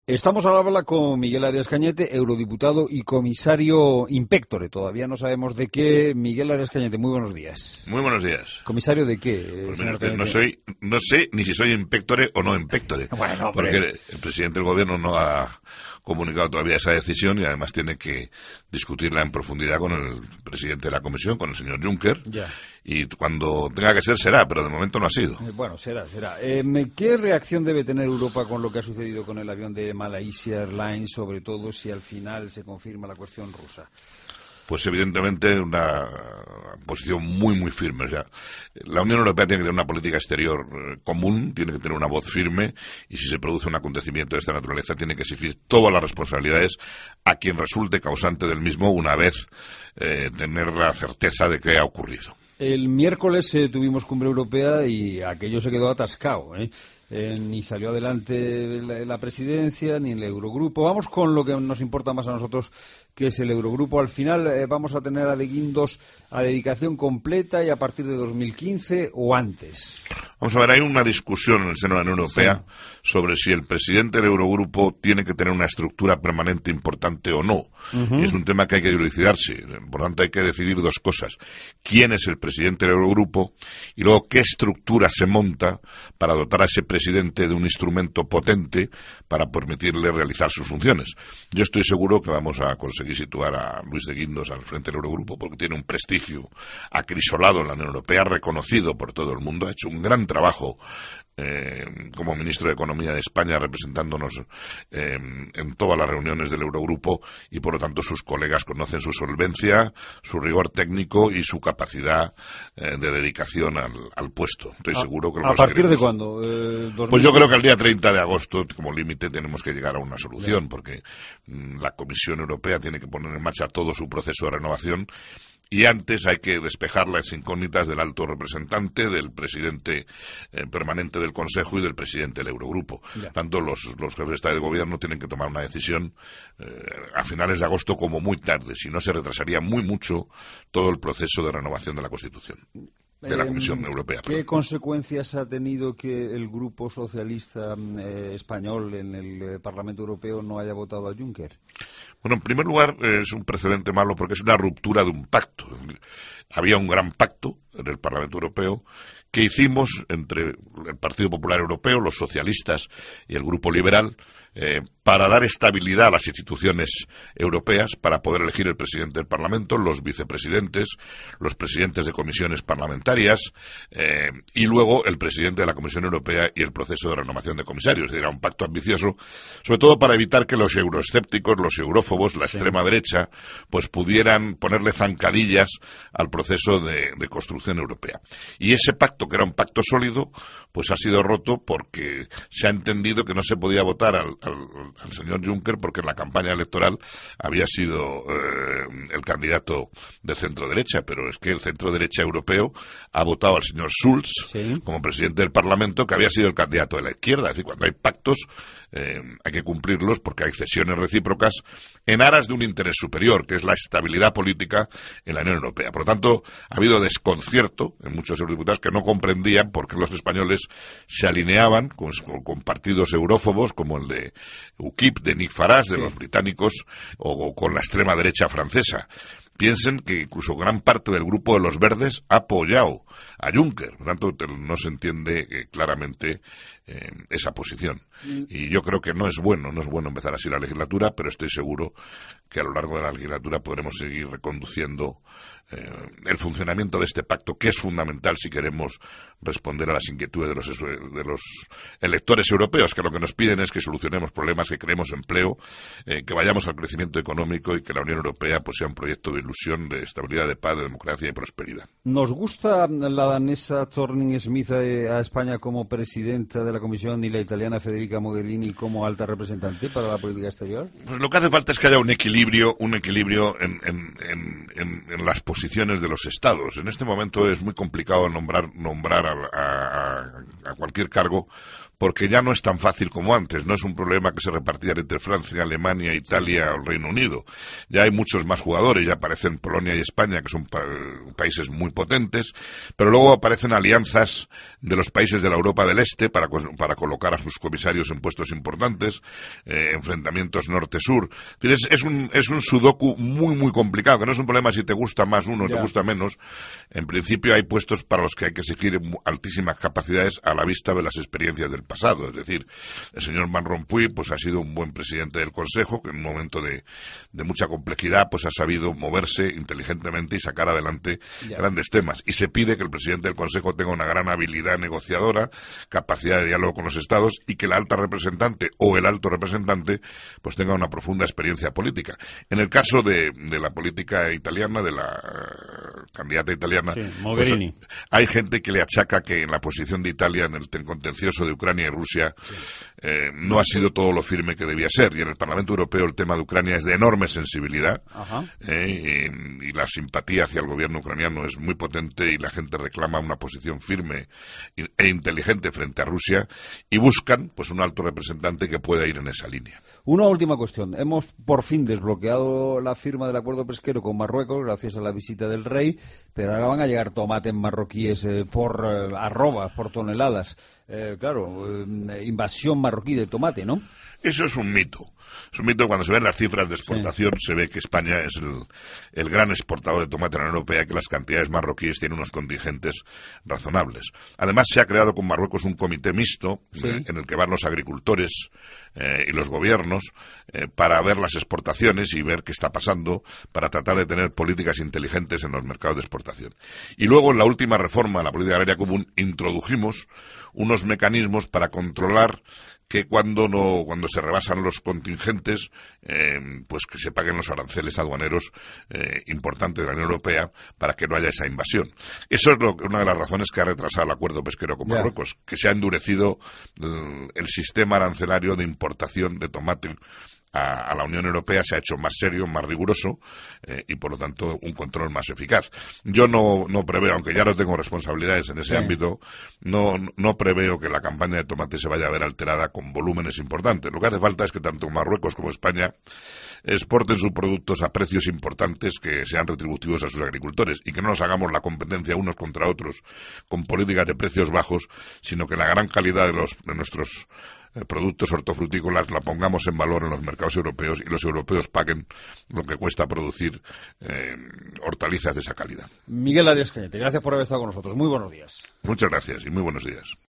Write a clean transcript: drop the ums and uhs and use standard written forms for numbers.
Estamos al habla con Miguel Arias Cañete, eurodiputado y comisario inspectore. Todavía no sabemos de qué. Miguel Arias Cañete, muy buenos días. Muy buenos días. ¿Comisario de qué, Pues señor mire, Cañete? no sé ni si soy inspectore o no inspectore. Bueno, porque el presidente del gobierno no ha comunicado todavía esa decisión y además tiene que discutirla en profundidad con el presidente de la Comisión, con el señor Juncker. Ya. Y cuando tenga que ser, será, pero de momento no ha sido. Bueno, será. ¿Qué reacción debe tener Europa con lo que ha sucedido con el avión de Malaysia Airlines, sobre todo si al final se confirma la cuestión rusa? Pues evidentemente una posición muy firme. O sea, la Unión Europea tiene que tener una política exterior común, tiene que tener una voz firme, y si se produce un acontecimiento de esta naturaleza tiene que exigir todas las responsabilidades a quien resulte causante del mismo, una vez tener la certeza de que ha ocurrido. El miércoles tuvimos cumbre europea y aquello se quedó atascado, ni salió adelante la presidencia ni el Eurogrupo. Vamos con lo que nos importa más a nosotros, que es el Eurogrupo. Al final vamos a tener a De Guindos a dedicación completa y a partir de 2015 o antes. Vamos a ver, hay una discusión en el seno de la Unión Europea sobre si el presidente del Eurogrupo tiene que tener una estructura permanente importante o no. Y es un tema que hay que dilucidarse. Por tanto, hay que decidir dos cosas. ¿Quién es el presidente del Eurogrupo? Y luego, ¿qué estructura se monta para dotar a ese presidente de un instrumento potente para permitirle realizar sus funciones? Yo estoy seguro que vamos a conseguir situar a Luis de Guindos al frente del Eurogrupo porque tiene un prestigio acrisolado en la Unión Europea, reconocido por todo el mundo, ha hecho un gran trabajo como ministro de Economía de España, representándonos en todas las reuniones del Eurogrupo, y por lo tanto sus colegas conocen su solvencia, su rigor técnico y su capacidad de dedicación al puesto. Estoy seguro que lo conseguiremos. ¿A partir de cuándo? Pues yo creo que el día 30 de agosto, como límite, tenemos que llegar a una solución, porque la Comisión Europea tiene que poner en marcha todo su proceso de renovación. Y antes hay que despejar las incógnitas del alto representante, del presidente permanente del Consejo y del presidente del Eurogrupo. Tanto los jefes de Estado y de Gobierno tienen que tomar una decisión a finales de agosto como muy tarde, si no se retrasaría mucho todo el proceso de renovación de la Constitución. De la Comisión Europea. ¿Qué consecuencias ha tenido que el Grupo Socialista español en el Parlamento Europeo no haya votado a Juncker? Bueno, en primer lugar, es un precedente malo porque es una ruptura de un pacto. Había un gran pacto en el Parlamento Europeo que hicimos entre el Partido Popular Europeo, los socialistas y el Grupo Liberal para dar estabilidad a las instituciones europeas, para poder elegir el presidente del Parlamento, los vicepresidentes, los presidentes de comisiones parlamentarias y luego el presidente de la Comisión Europea y el proceso de renovación de comisarios. Es decir, era un pacto ambicioso, sobre todo para evitar que los euroescépticos, los eurófobos, la extrema derecha, pues pudieran ponerle zancadillas al proceso de construcción europea. Y ese pacto, que era un pacto sólido, pues ha sido roto porque se ha entendido que no se podía votar al señor Juncker porque en la campaña electoral había sido el candidato de centro-derecha, pero es que el centro-derecha europeo ha votado al señor Schulz como presidente del Parlamento, que había sido el candidato de la izquierda. Es decir, cuando hay pactos hay que cumplirlos porque hay cesiones recíprocas en aras de un interés superior, que es la estabilidad política en la Unión Europea. Por lo tanto, ha habido desconcierto en muchos eurodiputados que no comprendían por qué los españoles se alineaban con partidos eurófobos como el de UKIP, de Nick Farage, de los británicos, o con la extrema derecha francesa. Piensen que incluso gran parte del grupo de los verdes ha apoyado a Juncker. Por tanto, no se entiende claramente esa posición. Y yo creo que no es bueno empezar así la legislatura, pero estoy seguro que a lo largo de la legislatura podremos seguir reconduciendo el funcionamiento de este pacto, que es fundamental si queremos responder a las inquietudes de los electores europeos, que lo que nos piden es que solucionemos problemas, que creemos empleo, que vayamos al crecimiento económico y que la Unión Europea pues sea un proyecto de ilusión, de estabilidad, de paz, de democracia y prosperidad. ¿Nos gusta la danesa Thorning-Schmidt a España como presidenta de la Comisión y la italiana Federica Mogherini como alta representante para la política exterior? Pues lo que hace falta es que haya un equilibrio en las posiciones de los estados. En este momento es muy complicado nombrar a cualquier cargo, porque ya no es tan fácil como antes. No es un problema que se repartía entre Francia, Alemania, Italia o el Reino Unido. Ya hay muchos más jugadores, ya parece aparecen Polonia y España, que son países muy potentes, pero luego aparecen alianzas de los países de la Europa del Este para colocar a sus comisarios en puestos importantes, enfrentamientos norte-sur. Es un sudoku muy complicado, que no es un problema si te gusta más uno o te gusta menos. En principio hay puestos para los que hay que exigir altísimas capacidades a la vista de las experiencias del pasado. Es decir, el señor Van Rompuy pues ha sido un buen presidente del Consejo, que en un momento de mucha complejidad pues ha sabido moverse inteligentemente y sacar adelante grandes temas. Y se pide que el presidente del Consejo tenga una gran habilidad negociadora, capacidad de diálogo con los Estados, y que la alta representante o el alto representante pues tenga una profunda experiencia política. En el caso de la política italiana, de la candidata italiana, Mogherini, pues, hay gente que le achaca que en la posición de Italia en el contencioso de Ucrania y Rusia no ha sido todo lo firme que debía ser, y en el Parlamento Europeo el tema de Ucrania es de enorme sensibilidad, y la simpatía hacia el gobierno ucraniano es muy potente, y la gente reclama una posición firme e inteligente frente a Rusia, y buscan pues un alto representante que pueda ir en esa línea. Una última cuestión. Hemos por fin desbloqueado la firma del acuerdo pesquero con Marruecos gracias a la visita del rey, pero ahora van a llegar tomates marroquíes por arrobas, por toneladas. Invasión marroquí de tomate, ¿no? Eso es un mito. Es un mito. Cuando se ven las cifras de exportación, se ve que España es el gran exportador de tomate en la Unión Europea, y que las cantidades marroquíes tienen unos contingentes razonables. Además, se ha creado con Marruecos un comité mixto en el que van los agricultores y los gobiernos para ver las exportaciones y ver qué está pasando, para tratar de tener políticas inteligentes en los mercados de exportación. Y luego, en la última reforma a la política agraria común, introdujimos unos mecanismos para controlar que cuando se rebasan los contingentes, pues que se paguen los aranceles aduaneros importantes de la Unión Europea, para que no haya esa invasión. Eso es una de las razones que ha retrasado el acuerdo pesquero con Marruecos, que se ha endurecido el sistema arancelario de importación de tomate a la Unión Europea, se ha hecho más serio, más riguroso, y por lo tanto un control más eficaz. Yo no preveo, aunque ya no tengo responsabilidades en ese ámbito, no preveo que la campaña de tomate se vaya a ver alterada con volúmenes importantes. Lo que hace falta es que tanto Marruecos como España exporten sus productos a precios importantes que sean retributivos a sus agricultores, y que no nos hagamos la competencia unos contra otros con políticas de precios bajos, sino que la gran calidad de nuestros productos hortofrutícolas la pongamos en valor en los mercados europeos, y los europeos paguen lo que cuesta producir hortalizas de esa calidad. Miguel Arias Cañete, gracias por haber estado con nosotros. Muy buenos días. Muchas gracias y muy buenos días.